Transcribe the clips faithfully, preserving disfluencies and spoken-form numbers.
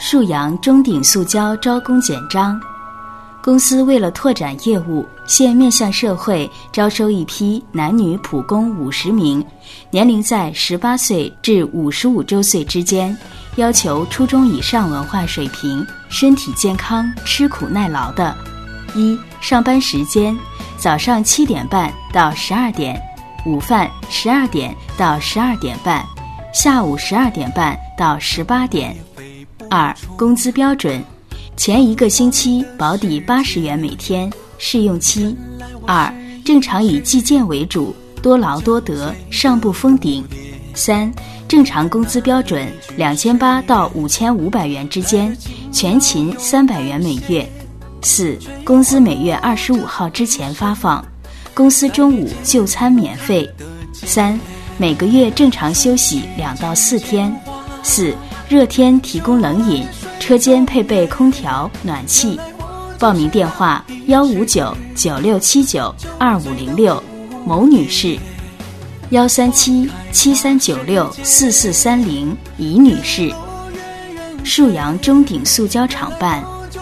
沭阳中鼎塑胶招工简章。公司为了拓展业务，现面向社会招收一批男女普工五十名，年龄在十八岁至五十五周岁之间，要求初中以上文化水平，身体健康，吃苦耐劳的。一、上班时间：早上七点半到十二点，午饭十二点到十二点半，下午十二点半到十八点。二、工资标准：前一个星期保底八十元每天，试用期。二、正常以计件为主，多劳多得，上不封顶。三、正常工资标准两千八到五千五百元之间，全勤三百元每月。四、工资每月二十五号之前发放，公司中午就餐免费。三、每个月正常休息两到四天。四、热天提供冷饮，车间配备空调、暖气。报名电话：幺五九九六七九二五零六，某女士；幺三七七三九六四四三零，乙女士。沭阳中鼎塑胶厂办。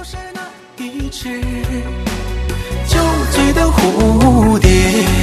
酒醉的蝴蝶。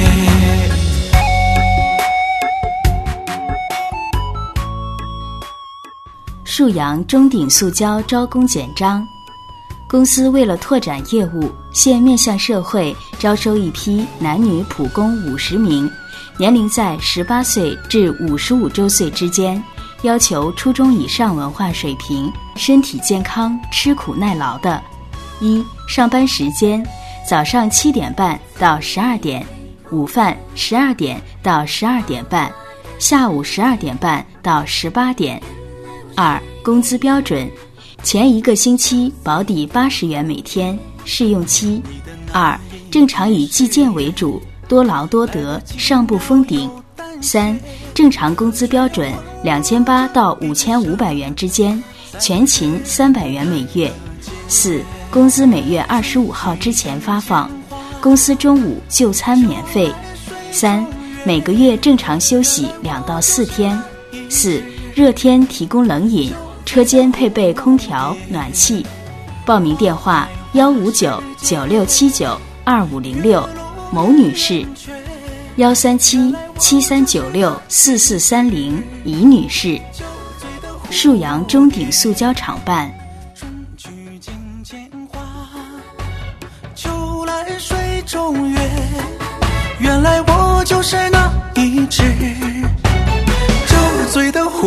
沭阳中鼎塑胶招工简章。公司为了拓展业务，现面向社会招收一批男女普工五十名，年龄在十八岁至五十五周岁之间，要求初中以上文化水平，身体健康，吃苦耐劳的。一、上班时间：早上七点半到十二点，午饭十二点到十二点半，下午十二点半到十八点。二、工资标准：前一个星期保底八十元每天，试用期。二、正常以计件为主，多劳多得，上不封顶。三、正常工资标准两千八到五千五百元之间，全勤三百元每月。四、工资每月二十五号之前发放，公司中午就餐免费。三、每个月正常休息两到四天。四、热天提供冷饮，车间配备空调、暖气。报名电话：幺五九九六七九二五零六，某女士；幺三七七三九六四四三零，乙女士。沭阳中鼎塑胶厂办。 秋来水中月，原来我就是那一只酒醉的